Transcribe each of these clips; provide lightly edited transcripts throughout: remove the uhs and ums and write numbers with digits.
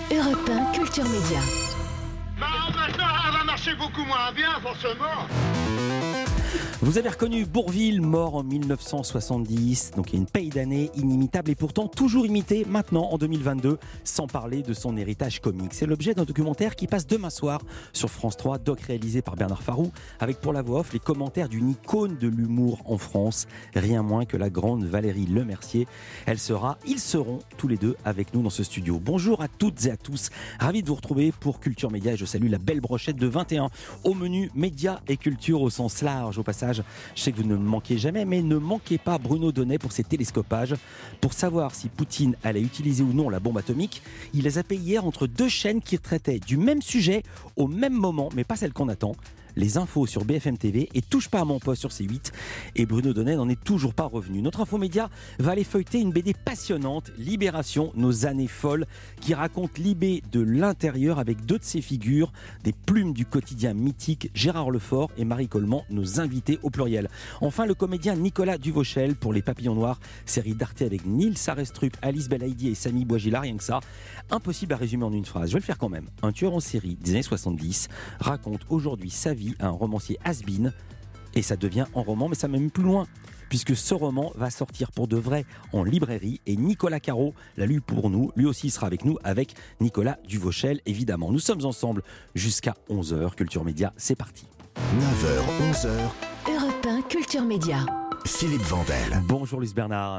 Europe 1 Culture Média. Maintenant, elle va marcher beaucoup moins bien, forcément. Vous avez reconnu Bourvil, mort en 1970, donc il y a une paye d'années inimitable et pourtant toujours imité maintenant en 2022, sans parler de son héritage comique. C'est l'objet d'un documentaire qui passe demain soir sur France 3, doc réalisé par Bernard Farrou, avec pour la voix off les commentaires d'une icône de l'humour en France, rien moins que la grande Valérie Lemercier. Ils seront tous les deux avec nous dans ce studio. Bonjour à toutes et à tous, ravi de vous retrouver pour Culture Média et je salue la belle brochette de 21 au menu médias et culture au sens large. Au passage, je sais que vous ne me manquez jamais, mais ne manquez pas Bruno Donnet pour ses télescopages. Pour savoir si Poutine allait utiliser ou non la bombe atomique, il les a payés hier entre deux chaînes qui traitaient du même sujet au même moment, mais pas celle qu'on attend. Les infos sur BFM TV et Touche pas à mon poste sur C8. Et Bruno Donnet n'en est toujours pas revenu. Notre infomédia va aller feuilleter une BD passionnante, Libération, nos années folles, qui raconte Libé de l'intérieur avec deux de ses figures, des plumes du quotidien mythique, Gérard Lefort et Marie Coleman, nos invités au pluriel. Enfin, le comédien Nicolas Duvauchel pour Les Papillons Noirs, série d'Arte avec Nils Arestrup, Alice Belaïdi et Samy Bouajila, rien que ça. Impossible à résumer en une phrase, je vais le faire quand même. Un tueur en série des années 70 raconte aujourd'hui sa vie à un romancier has-been et ça devient un roman, mais ça va même plus loin puisque ce roman va sortir pour de vrai en librairie et Nicolas Caro l'a lu pour nous, lui aussi sera avec nous avec Nicolas Duvauchel évidemment. Nous sommes ensemble jusqu'à 11h, Culture Média, c'est parti. 9h, 11h, Europe 1 Culture Média. Philippe Vandel. Bonjour Luce Bernard.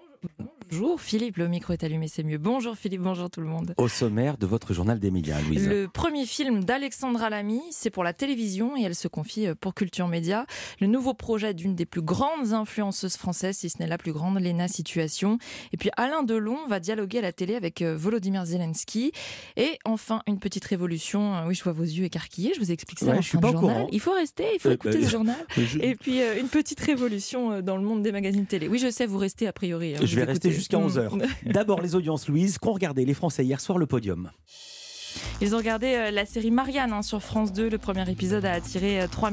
Bonjour Philippe, le micro est allumé, c'est mieux. Bonjour Philippe, bonjour tout le monde. Au sommaire de votre journal des médias, Louise. Le premier film d'Alexandra Lamy, c'est pour la télévision et elle se confie pour Culture Média. Le nouveau projet d'une des plus grandes influenceuses françaises, si ce n'est la plus grande, Léna Situation. Et puis Alain Delon va dialoguer à la télé avec Volodymyr Zelensky. Et enfin, une petite révolution. Oui, je vois vos yeux écarquillés, je vous explique ça en fin de journal. Il faut rester, il faut écouter ce journal. Et puis une petite révolution dans le monde des magazines télé. Oui, je sais, vous restez a priori. Je vais rester jusqu'à 11h. D'abord les audiences, Louise, qu'ont regardé les Français hier soir le podium. Ils ont regardé la série Marianne sur France 2. Le premier épisode a attiré 3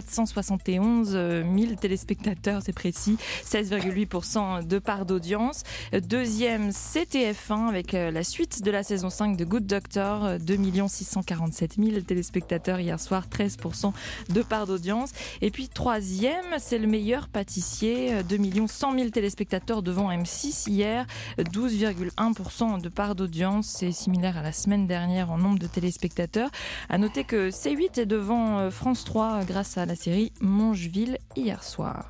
471 000 téléspectateurs, c'est précis, 16,8% de part d'audience. Deuxième, c'est TF1 avec la suite de la saison 5 de Good Doctor, 2 647 000 téléspectateurs hier soir, 13% de part d'audience. Et puis troisième, c'est Le Meilleur Pâtissier, 2 100 000 téléspectateurs devant M6 hier, 12,1% de part d'audience. C'est similaire à la semaine dernière en nombre de téléspectateurs. À noter que C8 est devant France 3 grâce à la série Mongeville hier soir.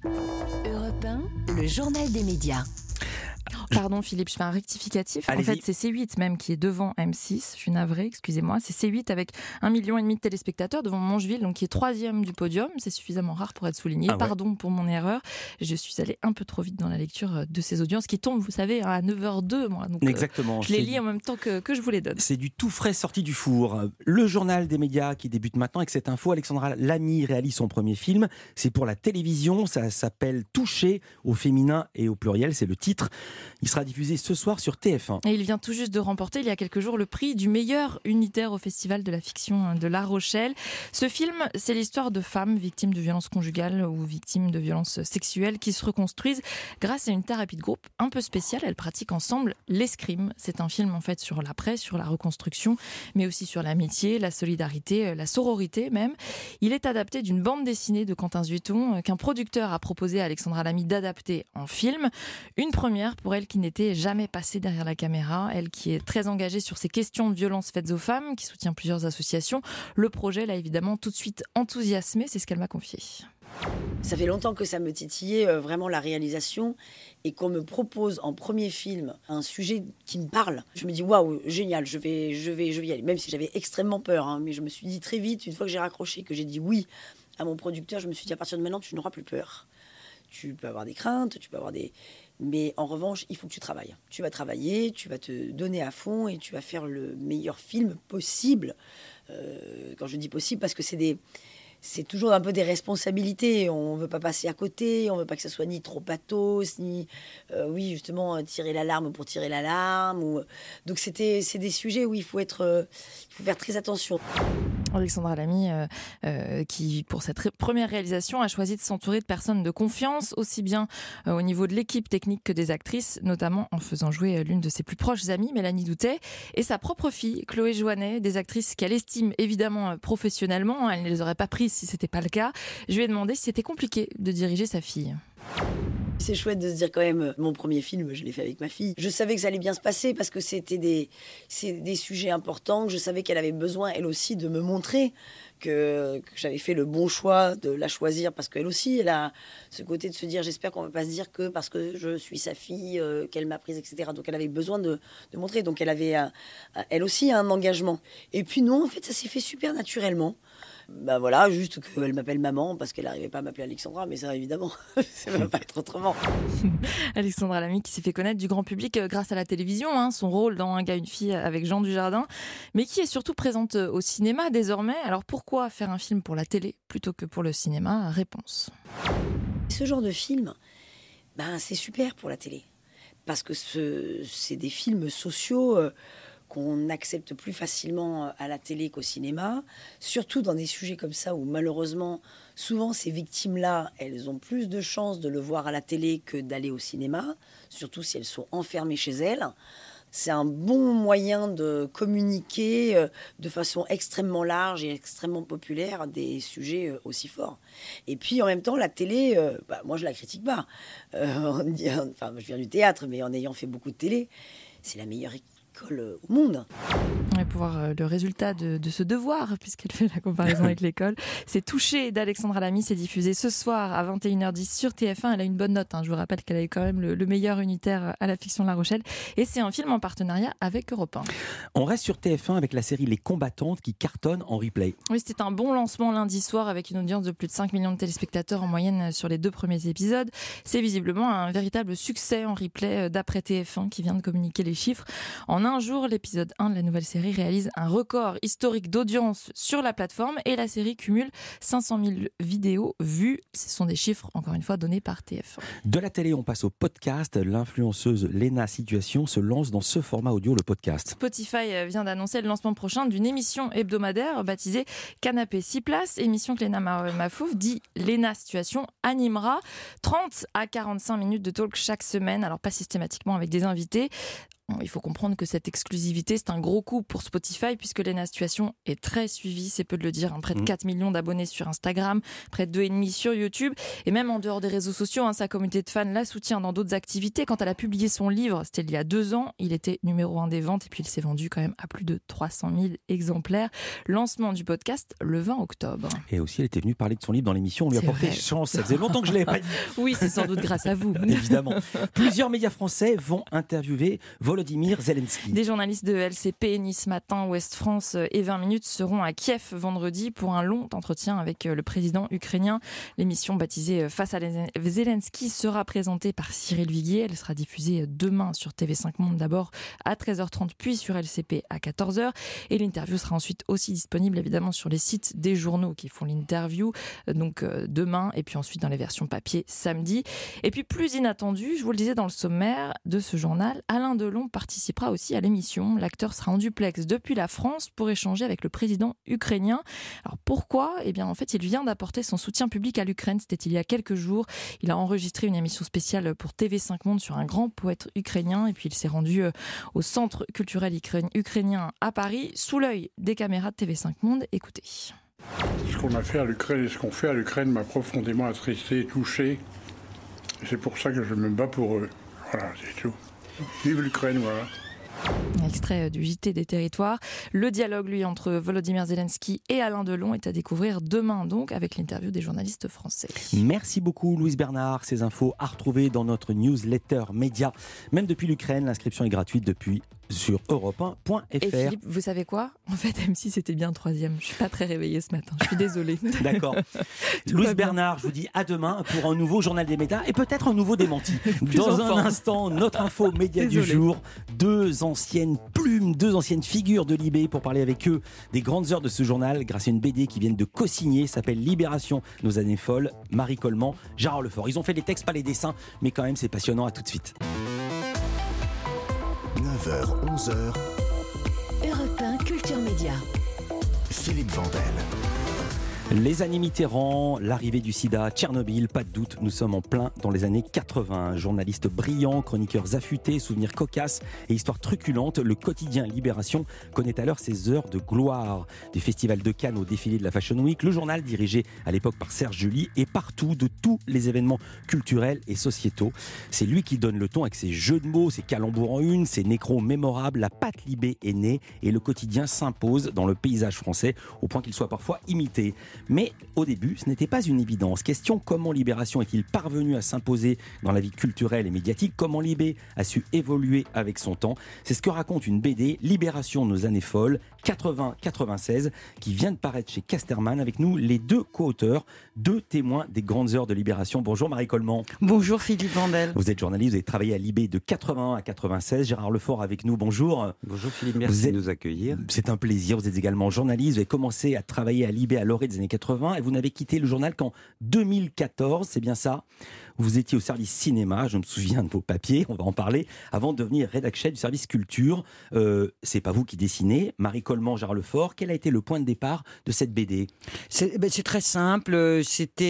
Europe 1, le journal des médias. Pardon Philippe, je fais un rectificatif. Allez-y. En fait, c'est C8 même qui est devant M6. Je suis navrée, excusez-moi. C'est C8 avec 1,5 million de téléspectateurs devant Mongeville, donc qui est troisième du podium. C'est suffisamment rare pour être souligné. Ah ouais. Pardon pour mon erreur. Je suis allée un peu trop vite dans la lecture de ces audiences qui tombent, vous savez, à 9h02. Moi. Donc, Exactement. je les lis en même temps que je vous les donne. C'est du tout frais sorti du four. Le journal des médias qui débute maintenant avec cette info. Alexandra Lamy réalise son premier film. C'est pour la télévision. Ça s'appelle Toucher au féminin et au pluriel. C'est le titre. Il sera diffusé ce soir sur TF1. Et il vient tout juste de remporter, il y a quelques jours, le prix du meilleur unitaire au Festival de la fiction de La Rochelle. Ce film, c'est l'histoire de femmes victimes de violences conjugales ou victimes de violences sexuelles qui se reconstruisent grâce à une thérapie de groupe un peu spéciale. Elles pratiquent ensemble l'escrime. C'est un film en fait sur l'après, sur la reconstruction, mais aussi sur l'amitié, la solidarité, la sororité même. Il est adapté d'une bande dessinée de Quentin Zuiton qu'un producteur a proposé à Alexandra Lamy d'adapter en film. Une première pour elle qui n'était jamais passée derrière la caméra, elle qui est très engagée sur ces questions de violences faites aux femmes, qui soutient plusieurs associations. Le projet l'a évidemment tout de suite enthousiasmée, c'est ce qu'elle m'a confié. Ça fait longtemps que ça me titillait vraiment la réalisation et qu'on me propose en premier film un sujet qui me parle. Je me dis waouh, génial, je vais y aller. Même si j'avais extrêmement peur, mais je me suis dit très vite, une fois que j'ai raccroché, que j'ai dit oui à mon producteur, je me suis dit à partir de maintenant, tu n'auras plus peur. Tu peux avoir des craintes, tu peux avoir des... Mais en revanche, il faut que tu travailles. Tu vas travailler, tu vas te donner à fond et tu vas faire le meilleur film possible. Quand je dis possible, parce que c'est toujours un peu des responsabilités. On ne veut pas passer à côté, on ne veut pas que ça soit ni trop pathos, ni, oui, justement, tirer l'alarme pour tirer l'alarme. Donc, c'est des sujets où il faut faire très attention. Alexandra Lamy, qui pour cette première réalisation a choisi de s'entourer de personnes de confiance, aussi bien au niveau de l'équipe technique que des actrices, notamment en faisant jouer l'une de ses plus proches amies, Mélanie Doutet, et sa propre fille, Chloé Joannet, des actrices qu'elle estime évidemment professionnellement. Elle ne les aurait pas prises si c'était pas le cas. Je lui ai demandé si c'était compliqué de diriger sa fille. C'est chouette de se dire quand même, mon premier film, je l'ai fait avec ma fille. Je savais que ça allait bien se passer parce que c'est des sujets importants, que je savais qu'elle avait besoin, elle aussi, de me montrer que j'avais fait le bon choix de la choisir parce qu'elle aussi, elle a ce côté de se dire, j'espère qu'on ne va pas se dire que parce que je suis sa fille, qu'elle m'a prise, etc. Donc elle avait besoin de montrer. Donc elle avait, elle aussi, un engagement. Et puis non, en fait, ça s'est fait super naturellement. Ben voilà, juste qu'elle m'appelle maman parce qu'elle n'arrivait pas à m'appeler Alexandra, mais ça évidemment, ça ne va pas être autrement. Alexandra Lamy qui s'est fait connaître du grand public grâce à la télévision, son rôle dans Un gars, une fille avec Jean Dujardin, mais qui est surtout présente au cinéma désormais. Alors pourquoi faire un film pour la télé plutôt que pour le cinéma ? Réponse. Ce genre de film, c'est super pour la télé, parce que c'est des films sociaux qu'on accepte plus facilement à la télé qu'au cinéma, surtout dans des sujets comme ça où malheureusement, souvent ces victimes-là, elles ont plus de chances de le voir à la télé que d'aller au cinéma, surtout si elles sont enfermées chez elles. C'est un bon moyen de communiquer de façon extrêmement large et extrêmement populaire des sujets aussi forts. Et puis en même temps, la télé, moi je la critique pas. Je viens du théâtre, mais en ayant fait beaucoup de télé, c'est la meilleure école au monde. Et pour voir le résultat de ce devoir, puisqu'elle fait la comparaison avec l'école, c'est Touché d'Alexandra Lamy, c'est diffusé ce soir à 21h10 sur TF1. Elle a une bonne note, je vous rappelle qu'elle a eu quand même le meilleur unitaire à la fiction de La Rochelle, et c'est un film en partenariat avec Europe 1. On reste sur TF1 avec la série Les Combattantes qui cartonne en replay. Oui, c'était un bon lancement lundi soir avec une audience de plus de 5 millions de téléspectateurs en moyenne sur les 2 premiers épisodes. C'est visiblement un véritable succès en replay d'après TF1 qui vient de communiquer les chiffres. En un jour, l'épisode 1 de la nouvelle série réalise un record historique d'audience sur la plateforme et la série cumule 500 000 vidéos vues. Ce sont des chiffres, encore une fois, donnés par TF1. De la télé, on passe au podcast. L'influenceuse Léna Situation se lance dans ce format audio, le podcast. Spotify vient d'annoncer le lancement prochain d'une émission hebdomadaire baptisée Canapé 6 places, émission que Léna Mafouf, dit Léna Situation, animera 30 à 45 minutes de talk chaque semaine, alors pas systématiquement avec des invités. Il faut comprendre que cette exclusivité, c'est un gros coup pour Spotify puisque Léna Situation est très suivie, c'est peu de le dire. Près de 4 millions d'abonnés sur Instagram, près de 2,5 sur YouTube. Et même en dehors des réseaux sociaux, sa communauté de fans la soutient dans d'autres activités. Quand elle a publié son livre, c'était il y a 2 ans, il était numéro 1 des ventes et puis il s'est vendu quand même à plus de 300 000 exemplaires. Lancement du podcast le 20 octobre. Et aussi, elle était venue parler de son livre dans l'émission. On lui a porté chance. Ça faisait longtemps que je ne l'avais pas dit. Oui, c'est sans doute grâce à vous. Évidemment. Plusieurs médias français vont interviewer Volodymyr Zelensky. Des journalistes de LCP, Nice Matin, Ouest France et 20 minutes seront à Kiev vendredi pour un long entretien avec le président ukrainien. L'émission baptisée Face à Zelensky sera présentée par Cyril Viguier. Elle sera diffusée demain sur TV5 Monde d'abord à 13h30 puis sur LCP à 14h. Et l'interview sera ensuite aussi disponible évidemment sur les sites des journaux qui font l'interview. Donc demain et puis ensuite dans les versions papier samedi. Et puis plus inattendu, je vous le disais dans le sommaire de ce journal, Alain Delon participera aussi à l'émission. L'acteur sera en duplex depuis la France pour échanger avec le président ukrainien. Alors pourquoi ? En fait, il vient d'apporter son soutien public à l'Ukraine. C'était il y a quelques jours. Il a enregistré une émission spéciale pour TV5 Monde sur un grand poète ukrainien et puis il s'est rendu au centre culturel ukrainien à Paris sous l'œil des caméras de TV5 Monde. Écoutez. Ce qu'on a fait à l'Ukraine et ce qu'on fait à l'Ukraine m'a profondément attristé et touché. C'est pour ça que je me bats pour eux. Voilà, c'est tout. Vive l'Ukraine, voilà. Extrait du JT des territoires. Le dialogue, lui, entre Volodymyr Zelensky et Alain Delon est à découvrir demain, donc, avec l'interview des journalistes français. Merci beaucoup, Louise Bernard. Ces infos à retrouver dans notre newsletter média. Même depuis l'Ukraine, l'inscription est gratuite depuis sur europe1.fr. Et Philippe, vous savez quoi ? En fait, M6 c'était bien 3e. Je suis pas très réveillée ce matin. Je suis désolée. D'accord. Louise Bernard, je vous dis à demain pour un nouveau journal des médias et peut-être un nouveau démenti. Dans un instant, notre info média du jour. 2 anciennes plumes, 2 anciennes figures de Libé pour parler avec eux des grandes heures de ce journal grâce à une BD qui viennent de co-signer, s'appelle Libération, nos années folles. Marie Coleman, Gérard Lefort. Ils ont fait les textes, pas les dessins, mais quand même c'est passionnant. À tout de suite. 9h, 11h. Europe 1 Culture Média. Philippe Vandel. Les années Mitterrand, l'arrivée du sida, Tchernobyl, pas de doute, nous sommes en plein dans les années 80. Journalistes brillants, chroniqueurs affûtés, souvenirs cocasses et histoires truculentes, le quotidien Libération connaît alors ses heures de gloire. Du festival de Cannes au défilé de la Fashion Week, le journal dirigé à l'époque par Serge July est partout de tous les événements culturels et sociétaux. C'est lui qui donne le ton avec ses jeux de mots, ses calembours en une, ses nécros mémorables. La patte Libé est née et le quotidien s'impose dans le paysage français au point qu'il soit parfois imité. Mais au début, ce n'était pas une évidence. Question, comment Libération est-il parvenu à s'imposer dans la vie culturelle et médiatique? Comment Libé a su évoluer avec son temps? C'est ce que raconte une BD, Libération, nos années folles, 80-96, qui vient de paraître chez Casterman. Avec nous, les deux co-auteurs, deux témoins des grandes heures de Libération. Bonjour Marie Coleman. Bonjour Philippe Vandel. Vous êtes journaliste, vous avez travaillé à Libé de 80 à 96. Gérard Lefort avec nous, bonjour. Bonjour Philippe, merci de nous accueillir. C'est un plaisir, vous êtes également journaliste, vous avez commencé à travailler à Libé à l'orée des années 80 et vous n'avez quitté le journal qu'en 2014, c'est bien ça? Vous étiez au service cinéma, je me souviens de vos papiers, on va en parler, avant de devenir rédacteur chef du service culture. C'est pas vous qui dessinez, Marie Coleman, Gérard Lefort, quel a été le point de départ de cette BD? C'est très simple,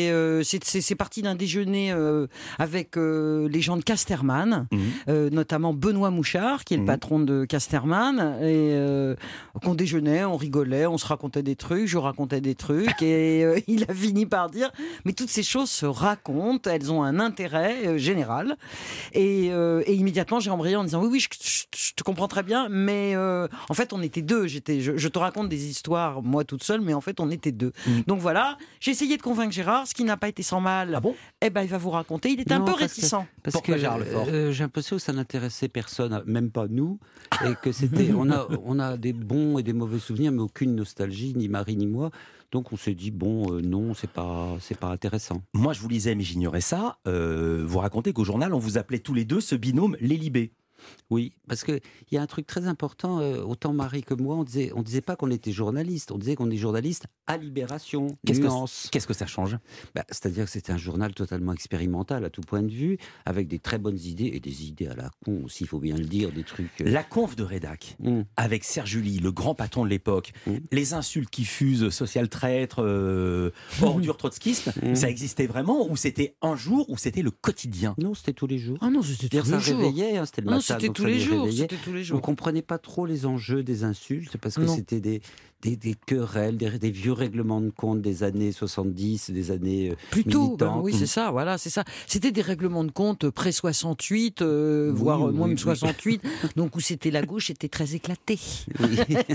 c'est parti d'un déjeuner avec les gens de Casterman, notamment Benoît Mouchard, qui est le patron de Casterman, et qu'on déjeunait, on rigolait, on se racontait des trucs, je racontais des trucs, et il a fini par dire, mais toutes ces choses se racontent, elles ont un intérêt général, et immédiatement j'ai embrayé en disant oui, je te comprends très bien, mais en fait on était deux, je te raconte des histoires moi toute seule, mais en fait on était deux. Donc voilà, j'ai essayé de convaincre Gérard, ce qui n'a pas été sans mal. Ah bon? Eh ben il va vous raconter, il était un peu réticent. Parce Pourquoi que Gérard Lefort j'ai l'impression que ça n'intéressait personne, même pas nous, et que c'était, on a des bons et des mauvais souvenirs, mais aucune nostalgie, ni Marie ni moi. Donc on s'est dit, non, c'est pas intéressant. Moi je vous lisais, mais j'ignorais ça. Vous racontez qu'au journal, on vous appelait tous les deux ce binôme, les Libé. Oui, parce qu'il y a un truc très important, autant Marie que moi, on disait pas qu'on était journaliste, on disait qu'on est journaliste à Libération. Qu'est-ce que ça change? C'est-à-dire que c'était un journal totalement expérimental à tout point de vue, avec des très bonnes idées, et des idées à la con aussi, il faut bien le dire, des trucs... La conf de rédac, avec Serge July, le grand patron de l'époque, les insultes qui fusent, social traître, ordure trotskiste, ça existait vraiment, ou c'était un jour, ou c'était le quotidien? Non, c'était tous les jours. Ah non, c'était tous les jours. Réveillait, c'était le matin. C'était tous les jours. On ne comprenait pas trop les enjeux des insultes parce que c'était des querelles, des vieux règlements de compte des années 70, des années plutôt, militantes. Oui, c'est ça, voilà, c'est ça. C'était des règlements de compte pré-68, voire même 68, donc où c'était la gauche était très éclatée. Oui.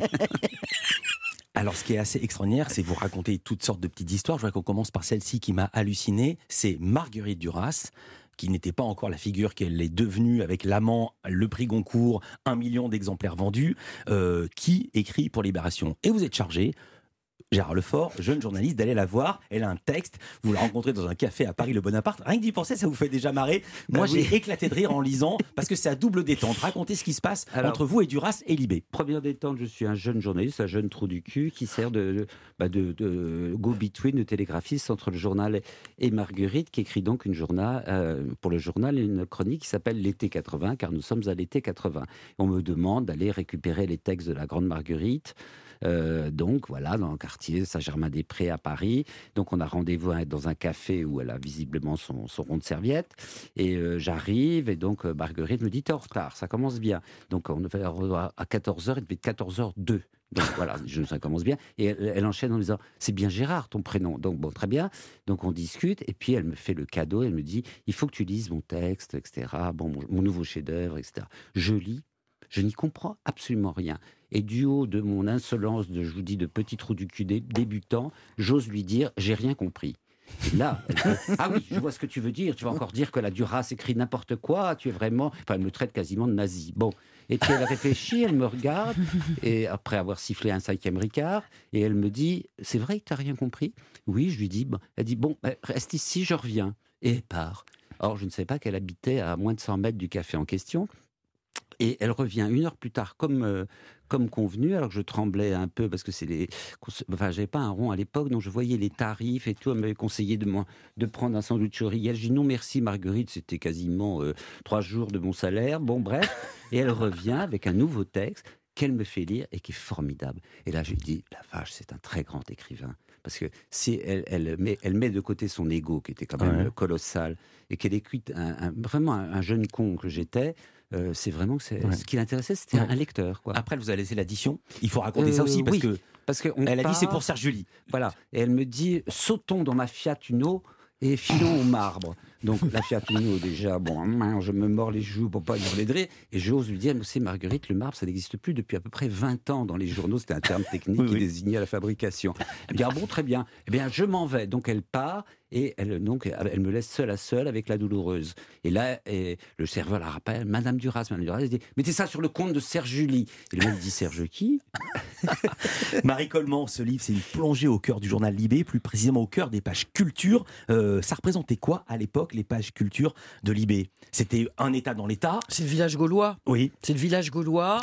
Alors, ce qui est assez extraordinaire, c'est vous raconter toutes sortes de petites histoires. Je voudrais qu'on commence par celle-ci qui m'a halluciné. C'est Marguerite Duras, qui n'était pas encore la figure qu'elle est devenue avec l'amant, le prix Goncourt, 1 million d'exemplaires vendus, qui écrit pour Libération. Et vous êtes chargé, Gérard Lefort, jeune journaliste, d'aller la voir. Elle a un texte, vous la rencontrez dans un café à Paris, le Bonaparte. Rien que d'y penser, ça vous fait déjà marrer. Moi, j'ai éclaté de rire en lisant, parce que c'est à double détente. Racontez ce qui se passe entre vous et Duras et Libé. Première détente, je suis un jeune journaliste, un jeune trou du cul, qui sert de go-between, de télégraphiste entre le journal et Marguerite, qui écrit donc pour le journal une chronique qui s'appelle L'été 80, car nous sommes à l'été 80. On me demande d'aller récupérer les textes de la grande Marguerite. Donc voilà, dans le quartier Saint-Germain-des-Prés à Paris. Donc on a rendez-vous dans un café où elle a visiblement son rond de serviette. Et j'arrive et donc Marguerite me dit t'es en retard, ça commence bien. Donc on devait à 14h, il devait être 14h02. Donc voilà, ça commence bien. Et elle enchaîne en me disant c'est bien Gérard ton prénom. Donc bon, très bien. Donc on discute et puis elle me fait le cadeau. Elle me dit il faut que tu lises mon texte, etc. Bon, mon nouveau chef-d'œuvre, etc. Je lis. Je n'y comprends absolument rien. Et du haut de mon insolence, je vous dis, de petit trou du cul débutant, j'ose lui dire, j'ai rien compris. Et là, elle fait, ah oui, je vois ce que tu veux dire. Tu vas encore dire que la Duras écrit n'importe quoi. Tu es vraiment... Enfin, elle me traite quasiment de nazi. Bon. Et puis elle réfléchit, elle me regarde, et après avoir sifflé un 5e Ricard, et elle me dit, c'est vrai que tu n'as rien compris? Oui, je lui dis, bon. Elle dit, bon, reste ici, je reviens. Et elle part. Or, je ne savais pas qu'elle habitait à moins de 100 mètres du café en question. Et elle revient 1 heure plus tard, comme convenu, alors que je tremblais un peu, parce que j'avais pas un rond à l'époque, donc je voyais les tarifs et tout. Elle m'avait conseillé de prendre un sandwich au Riel. Je dis non merci Marguerite, c'était quasiment 3 jours de mon salaire. Bon bref, et elle revient avec un nouveau texte. qu'elle me fait lire et qui est formidable. Et là, j'ai dit, la vache, c'est un très grand écrivain. Parce que si elle met de côté son ego, qui était quand même colossal, et qu'elle écoute vraiment un jeune con que j'étais, c'est vraiment ce qui l'intéressait, c'était un lecteur. Quoi. Après, elle vous a laissé l'addition. Il faut raconter ça aussi, parce que elle a dit c'est pour Serge Julie. Voilà. Et elle me dit, sautons dans ma Fiat Uno et filons au marbre. Donc la Fiat Uno, déjà, je me mords les joues pour pas hurler de rire. Et j'ose lui dire, c'est Marguerite, le marbre, ça n'existe plus depuis à peu près 20 ans dans les journaux. C'était un terme technique qui désignait la fabrication. Elle me dit, très bien. Eh bien, je m'en vais. Donc elle part et elle me laisse seule à seule avec la douloureuse. Et là, le serveur la rappelle, Madame Duras, elle dit, mettez ça sur le compte de Serge Julie. Et le mec dit, Serge qui? Marie Coleman, ce livre, c'est une plongée au cœur du journal Libé, plus précisément au cœur des pages culture. Ça représentait quoi à l'époque, les pages culture de Libé? C'était un État dans l'État. C'est le village gaulois. Oui. C'est le village gaulois.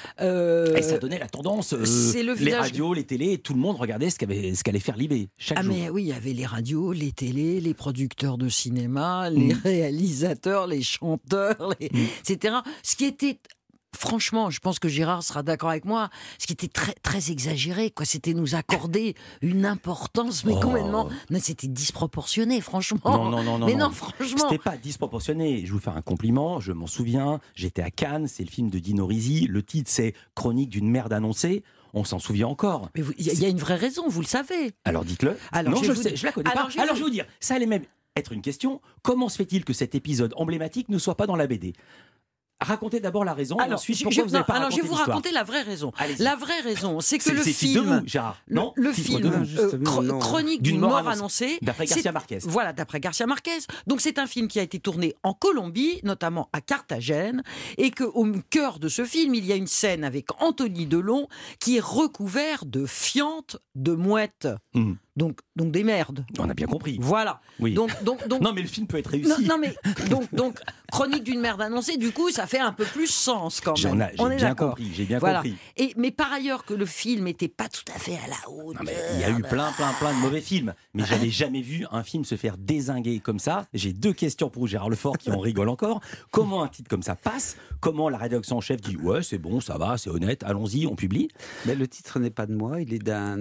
Et ça donnait la tendance. C'est le village... Les radios, les télés, tout le monde regardait ce qu'allait faire Libé chaque jour. Mais oui, il y avait les radios, les télés, les producteurs de cinéma, les réalisateurs, les chanteurs, etc. Ce qui était... Franchement, je pense que Gérard sera d'accord avec moi. Ce qui était très, très exagéré, c'était nous accorder une importance, mais complètement. Mais c'était disproportionné, franchement. Non, franchement. C'était pas disproportionné. Je vais vous faire un compliment. Je m'en souviens. J'étais à Cannes. C'est le film de Dino Risi. Le titre, c'est Chronique d'une merde annoncée. On s'en souvient encore. Mais il y a une vraie raison, vous le savez. Alors dites-le. Non, je le sais. Je la connais pas. Alors je vais vous dire. Ça allait même être une question. Comment se fait-il que cet épisode emblématique ne soit pas dans la BD ? Racontez d'abord la raison. Alors, ensuite, pourquoi vous n'avez pas raconté je vais vous l'histoire. raconter la vraie raison. Allez-y. La vraie raison, c'est que le film, film, de vous, Gérard. Non, le film Chronique d'une mort annoncée, d'après Garcia Marquez. Voilà, d'après Garcia Marquez. Donc c'est un film qui a été tourné en Colombie, notamment à Carthagène, et que au cœur de ce film, il y a une scène avec Anthony Delon qui est recouvert de fientes de mouettes. Donc des merdes. On a bien compris. Voilà. Oui. Donc non, mais le film peut être réussi. Non, mais donc Chronique d'une merde annoncée, du coup, ça fait un peu plus sens quand même. J'ai bien compris. Mais par ailleurs que le film n'était pas tout à fait à la hauteur. Il y a eu plein de mauvais films, mais j'avais jamais vu un film se faire dézinguer comme ça. J'ai 2 questions pour Gérard Lefort qui en rigole encore. Comment un titre comme ça passe? Comment la rédaction en chef dit ouais, c'est bon, ça va, c'est honnête, allons-y, on publie? Mais le titre n'est pas de moi, il est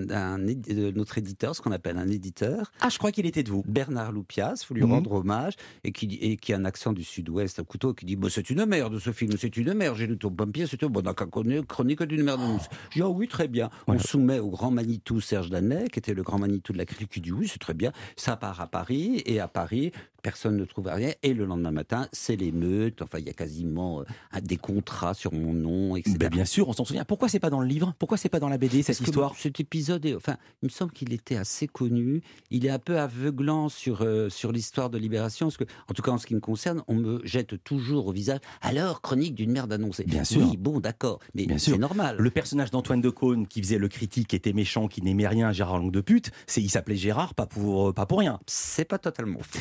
de notre éditeur, ce qu'on appelle un éditeur. Ah, je crois qu'il était de vous. Bernard Loupias, il faut lui rendre hommage, et qui a un accent du sud-ouest à couteau, qui dit c'est une merde ce film, c'est une merde, j'ai lu ton papier, c'est une chronique d'une merde. Je dis oui, très bien. On soumet au grand Manitou Serge Danet, qui était le grand Manitou de la critique, qui dit oui, c'est très bien. Ça part à Paris, et à Paris, personne ne trouve rien, et le lendemain matin, c'est l'émeute, enfin il y a quasiment des contrats sur mon nom, etc. Bien sûr, on s'en souvient. Pourquoi c'est pas dans le livre? Pourquoi c'est pas dans la BD, cette histoire? Cet épisode, il me semble qu'il était assez connu. Il est un peu aveuglant sur l'histoire de Libération, parce que, en tout cas en ce qui me concerne, on me jette toujours au visage. Alors, Chronique d'une merde annoncée. Bien sûr. Oui, bon, d'accord, mais c'est normal. Le personnage d'Antoine Decaune, qui faisait le critique, qui était méchant, qui n'aimait rien, Gérard Langue de pute, il s'appelait Gérard, pas pour rien. C'est pas totalement faux.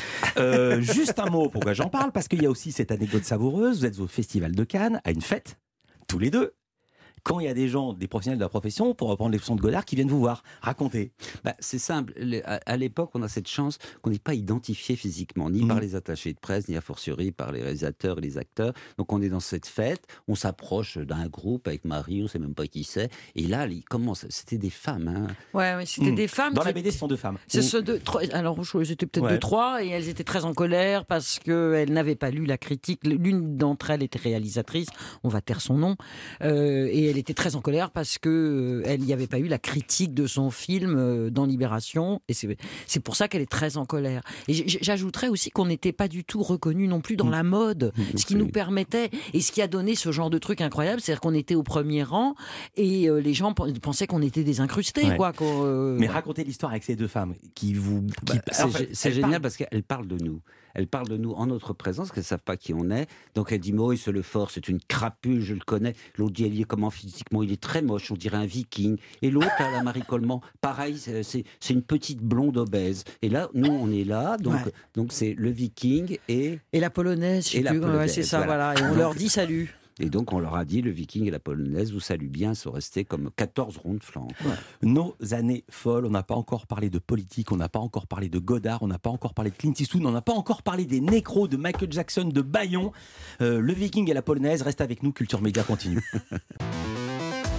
Juste un mot, pourquoi j'en parle? Parce qu'il y a aussi cette anecdote savoureuse. Vous êtes au Festival de Cannes, à une fête, tous les deux. Quand il y a des gens, des professionnels de la profession, pour reprendre les leçons de Godard, qui viennent vous voir, raconter. C'est simple. À l'époque, on a cette chance qu'on n'est pas identifié physiquement, ni par les attachés de presse, ni a fortiori par les réalisateurs et les acteurs. Donc on est dans cette fête, on s'approche d'un groupe avec Marie, on ne sait même pas qui c'est. Et là, c'était des femmes. Hein. Ouais, c'était des femmes. Dans la BD, ce sont 2 femmes. Alors, c'était peut-être 2, 3, et elles étaient très en colère parce qu'elles n'avaient pas lu la critique. L'une d'entre elles était réalisatrice, on va taire son nom, et elle était très en colère parce qu'elle n'y avait pas eu la critique de son film dans Libération, et c'est pour ça qu'elle est très en colère. Et j'ajouterais aussi qu'on n'était pas du tout reconnus non plus dans la mode, ce qui nous permettait, et ce qui a donné ce genre de truc incroyable, c'est-à-dire qu'on était au premier rang, et les gens pensaient qu'on était des incrustés. Mais racontez l'histoire avec ces 2 femmes qui vous... c'est génial parce qu'elles parlent de nous. Elles parlent de nous en notre présence, qu'elles ne savent pas qui on est. Donc elle dit Maurice Lefort, c'est une crapule, je le connais. L'autre dit elle est comment physiquement, il est très moche, on dirait un viking. Et l'autre, la Marie Coleman, pareil, c'est une petite blonde obèse. Et là, nous, on est là, donc c'est le viking et la polonaise. C'est ça, voilà. Et on leur dit salut. Et donc, on leur a dit, le viking et la polonaise vous saluent bien, sont restés comme 14 ronds de flanc. Nos années folles, on n'a pas encore parlé de politique, on n'a pas encore parlé de Godard, on n'a pas encore parlé de Clint Eastwood, on n'a pas encore parlé des nécros, de Michael Jackson, de Bayon. Le viking et la polonaise, reste avec nous, Culture Média continue.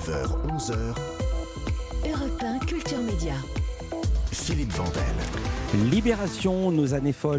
9h, 11h, Europe 1 Culture Média. Philippe Vandel. Libération, nos années folles,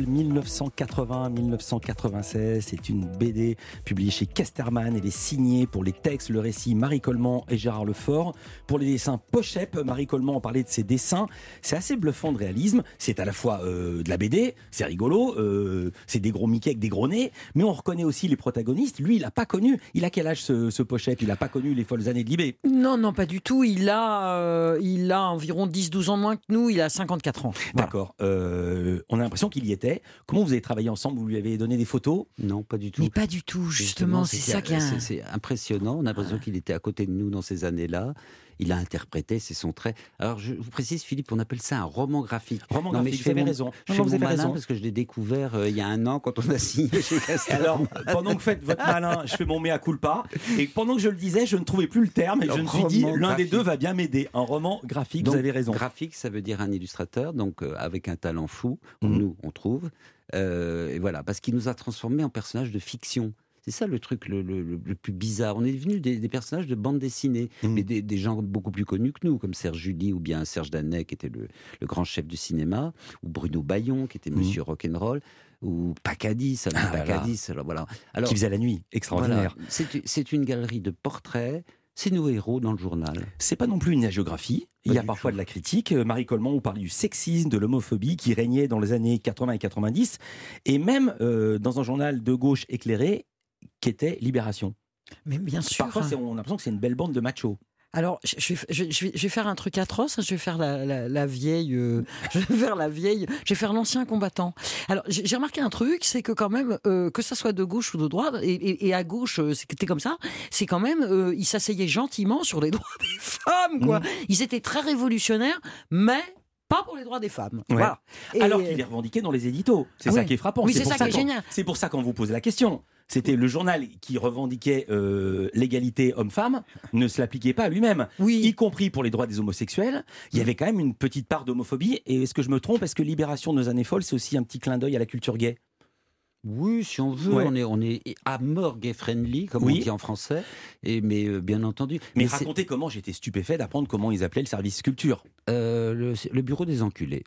1980-1996. C'est une BD publiée chez Casterman. Elle est signée pour les textes, le récit, Marie Coleman et Gérard Lefort. Pour les dessins, Pochep. Marie Coleman en parlait de ses dessins. C'est assez bluffant de réalisme. C'est à la fois de la BD, c'est rigolo, c'est des gros Mickey avec des gros nez, mais on reconnaît aussi les protagonistes. Lui, il n'a pas connu. Il a quel âge ce Pochep? Il n'a pas connu les folles années de Libé. Non, pas du tout. Il a environ 10-12 ans moins que nous. Il a 54 ans. Voilà. D'accord. On a l'impression qu'il y était. Comment vous avez travaillé ensemble? Vous lui avez donné des photos? Non, pas du tout. Mais pas du tout, justement. C'est ça qui est... C'est impressionnant. On a l'impression qu'il était à côté de nous dans ces années-là. Il a interprété, c'est son trait. Alors, je vous précise, Philippe, on appelle ça un roman graphique. Roman graphique, vous avez raison. Je fais mon malin parce que je l'ai découvert il y a un an quand on a signé chez Casterman. Alors, pendant que vous faites votre malin, je fais mon mea culpa. Et pendant que je le disais, je ne trouvais plus le terme. Et je me suis dit, l'un des deux va bien m'aider. Un roman graphique, donc, vous avez raison. Graphique, ça veut dire un illustrateur, donc avec un talent fou, nous, on trouve. Et voilà, parce qu'il nous a transformés en personnages de fiction. C'est ça le truc le plus bizarre. On est devenus des personnages de bande dessinée, mais des gens beaucoup plus connus que nous, comme Serge July ou bien Serge Danet, qui était le grand chef du cinéma, ou Bruno Bayon, qui était Monsieur Rock'n'Roll, ou Pacadis, voilà. Alors, qui faisait la nuit, extraordinaire. Voilà. C'est une galerie de portraits. C'est nos héros dans le journal. C'est pas non plus une hagiographie. Il y a parfois de la critique. Marie Coleman, vous parlez du sexisme, de l'homophobie qui régnait dans les années 80 et 90, et même dans un journal de gauche éclairé, qui était Libération. Mais bien sûr. Parfois, on a l'impression que c'est une belle bande de machos. Alors, je vais faire un truc atroce. Je vais faire la vieille. Je vais faire l'ancien combattant. Alors, j'ai remarqué un truc, c'est que quand même, que ça soit de gauche ou de droite, et à gauche, c'était comme ça. C'est quand même, ils s'asseyaient gentiment sur les droits des femmes, quoi. Ils étaient très révolutionnaires, mais pas pour les droits des femmes. Ouais. Voilà. Alors qu'il est revendiqué dans les éditos. C'est ça qui est frappant. Oui, c'est ça qui est génial. C'est pour ça qu'on vous pose la question. C'était le journal qui revendiquait l'égalité homme-femme, ne se l'appliquait pas à lui-même, y compris pour les droits des homosexuels. Il y avait quand même une petite part d'homophobie. Et est-ce que je me trompe? Est-ce que Libération de nos années folles, c'est aussi un petit clin d'œil à la culture gay? Oui, si on veut, on est à mort gay-friendly, comme on dit en français, mais bien entendu. Mais racontez comment j'étais stupéfait d'apprendre comment ils appelaient le service culture. Le bureau des enculés.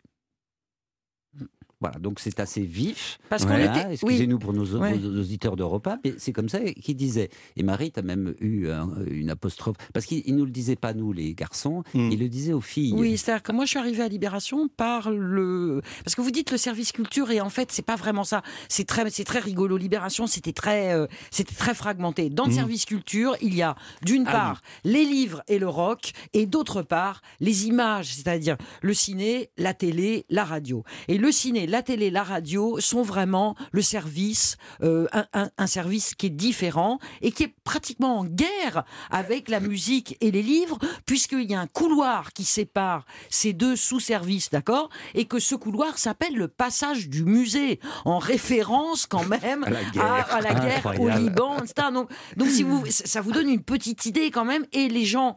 Voilà, donc c'est assez vif. Parce qu'on était... Excusez-nous pour nos auditeurs d'Europe 1, mais c'est comme ça qu'il disait. Et Marie, tu as même eu une apostrophe. Parce qu'il ne nous le disait pas, nous, les garçons, il le disait aux filles. Oui, c'est-à-dire que moi, je suis arrivée à Libération par le... Parce que vous dites le service culture, et en fait, c'est pas vraiment ça. C'est très rigolo. Libération, c'était très fragmenté. Dans le service culture, il y a, d'une part, les livres et le rock, et d'autre part, les images, c'est-à-dire le ciné, la télé, la radio. Et le ciné, la télé, la radio sont vraiment le service, un service qui est différent et qui est pratiquement en guerre avec la musique et les livres, puisqu'il y a un couloir qui sépare ces deux sous-services, d'accord? Et que ce couloir s'appelle le passage du musée, en référence quand même à la guerre au Liban, etc. Donc si ça vous donne une petite idée quand même, et les gens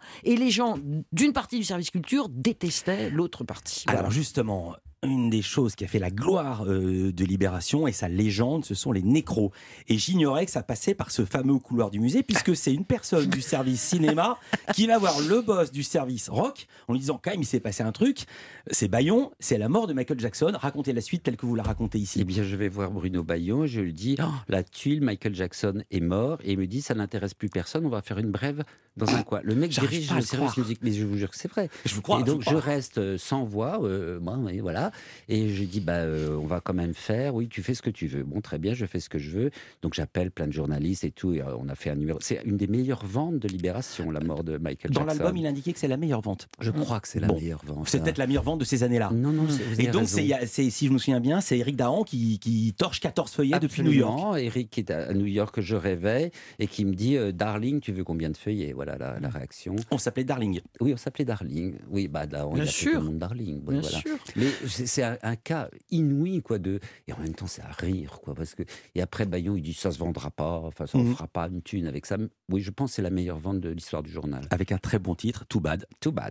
d'une partie du service culture détestaient l'autre partie. Voilà. Alors justement, une des choses qui a fait la gloire de Libération et sa légende, ce sont les nécros. Et j'ignorais que ça passait par ce fameux couloir du musée, puisque c'est une personne du service cinéma qui va voir le boss du service rock en lui disant quand même il s'est passé un truc. C'est Bayon, c'est la mort de Michael Jackson. Racontez la suite telle que vous la racontez ici. Eh bien, je vais voir Bruno Bayon et je lui dis la tuile, Michael Jackson est mort. Et il me dit ça n'intéresse plus personne, on va faire une brève dans un coin. Le mec dirige le service musique, mais je vous jure que c'est vrai. Je vous crois. Et donc je reste sans voix, et voilà. Et je dis on va quand même faire. Oui, tu fais ce que tu veux. Bon, très bien, je fais ce que je veux. Donc j'appelle plein de journalistes et tout. Et on a fait un numéro. C'est une des meilleures ventes de Libération, la mort de Michael Jackson. Dans l'album, il indiquait que c'est la meilleure vente. Je crois que c'est la meilleure vente. C'est peut-être la meilleure vente de ces années-là. Non. Et donc, si je me souviens bien, c'est Éric Dahan qui torche 14 feuillets depuis New York. Éric qui est à New York, que je réveille et qui me dit Darling, tu veux combien de feuillets? Voilà la réaction. On s'appelait Darling. Oui, on s'appelait Darling. Oui, là, on a fait tout le monde Darling. Bien sûr. Mais c'est un cas inouï, quoi. Et en même temps, c'est à rire, quoi. Et après, Bayon, il dit ça se vendra pas. Enfin, ça ne fera pas une thune avec ça. Oui, je pense que c'est la meilleure vente de l'histoire du journal. Avec un très bon titre, Too Bad. Too Bad.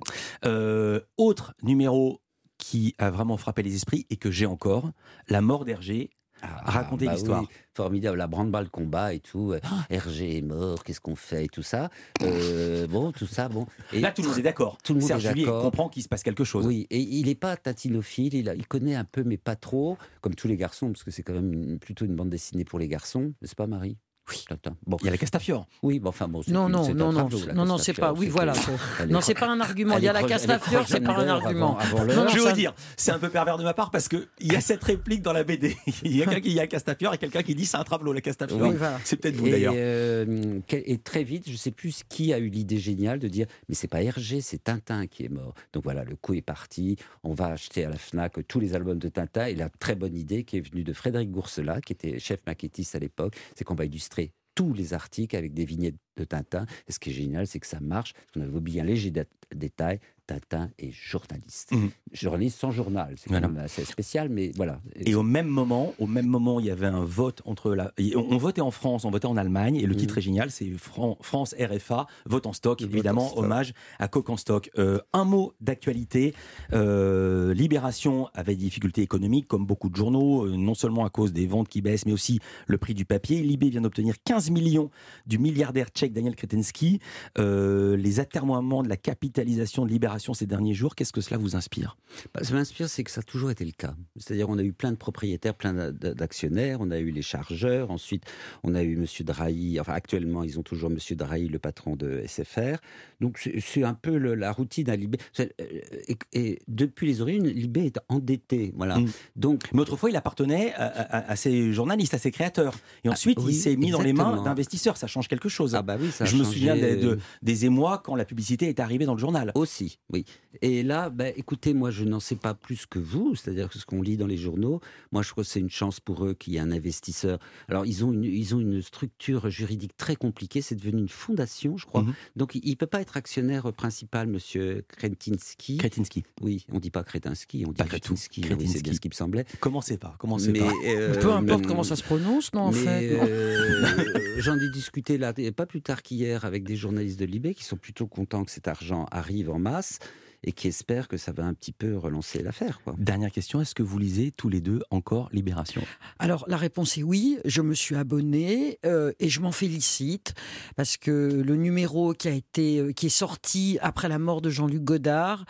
Autre numéro qui a vraiment frappé les esprits et que j'ai encore, La mort d'Hergé. Racontez l'histoire. Oui, formidable, la branle-bas le combat et tout. Hergé est mort, qu'est-ce qu'on fait et tout ça. Tout ça, bon. Et là, tout le monde est d'accord. Serge Julier comprend qu'il se passe quelque chose. Oui, et il n'est pas tatinophile, il connaît un peu, mais pas trop, comme tous les garçons, parce que c'est quand même plutôt une bande dessinée pour les garçons, n'est-ce pas, Marie? Oui. Bon. Il y a la Castafiore. Oui, bon, enfin bon. C'est pas. Oui, voilà. Non, c'est pas un argument. Il y a la Castafiore, c'est pas un argument. Je veux dire, c'est un peu pervers de ma part parce que il y a cette réplique dans la BD. Il y a quelqu'un qui dit la Castafiore et quelqu'un qui dit c'est un travelot la Castafiore. Oui, voilà. C'est peut-être vous d'ailleurs. Et très vite, je sais plus qui a eu l'idée géniale de dire mais c'est pas Hergé, c'est Tintin qui est mort. Donc voilà, le coup est parti. On va acheter à la Fnac tous les albums de Tintin. Et la très bonne idée qui est venue de Frédéric Gourcelat, qui était chef maquettiste à l'époque, c'est qu'on va illustrer tous les articles avec des vignettes de Tintin. Et ce qui est génial, c'est que ça marche. Parce qu'on avait oublié un léger détail. Tintin est journaliste. Journaliste sans journal. C'est quand même assez spécial, mais voilà. Et au même moment, il y avait un vote entre on votait en France, on votait en Allemagne, et le titre est génial, c'est France RFA, vote en stock, évidemment, hommage à Coq en stock. Un mot d'actualité, Libération avait des difficultés économiques, comme beaucoup de journaux, non seulement à cause des ventes qui baissent, mais aussi le prix du papier. Libé vient d'obtenir 15 millions du milliardaire tchèque Daniel Kretinsky. Les atermoiements de la capitalisation de Libération ces derniers jours, qu'est-ce que cela vous inspire ? Ça m'inspire, c'est que ça a toujours été le cas. C'est-à-dire, on a eu plein de propriétaires, plein d'actionnaires, on a eu les chargeurs, ensuite, on a eu M. Drahi, enfin, actuellement, ils ont toujours M. Drahi, le patron de SFR. Donc, c'est un peu la routine à Libé. Et depuis les origines, Libé est endetté. Voilà. Donc, mais autrefois, il appartenait à ses journalistes, à ses créateurs. Et ensuite, il s'est mis dans les mains d'investisseurs. Ça change quelque chose. Je me souviens des émois quand la publicité est arrivée dans le journal. Aussi. Oui. Et là, écoutez, moi, je n'en sais pas plus que vous, c'est-à-dire que ce qu'on lit dans les journaux, moi, je crois que c'est une chance pour eux qu'il y ait un investisseur. Alors, ils ont une structure juridique très compliquée, c'est devenu une fondation, je crois. Donc, il ne peut pas être actionnaire principal, monsieur Kretinsky. Kretinsky. Oui, on ne dit pas Kretinsky, on dit Kretinsky. Oui, c'est bien ce qui me semblait. Commencez pas. Peu importe comment ça se prononce, non, en fait. J'en ai discuté là, pas plus tard qu'hier, avec des journalistes de Libé qui sont plutôt contents que cet argent arrive en masse et qui espèrent que ça va un petit peu relancer l'affaire. Dernière question, est-ce que vous lisez tous les deux encore Libération ? Alors, la réponse est oui, je me suis abonnée et je m'en félicite parce que le numéro qui est sorti après la mort de Jean-Luc Godard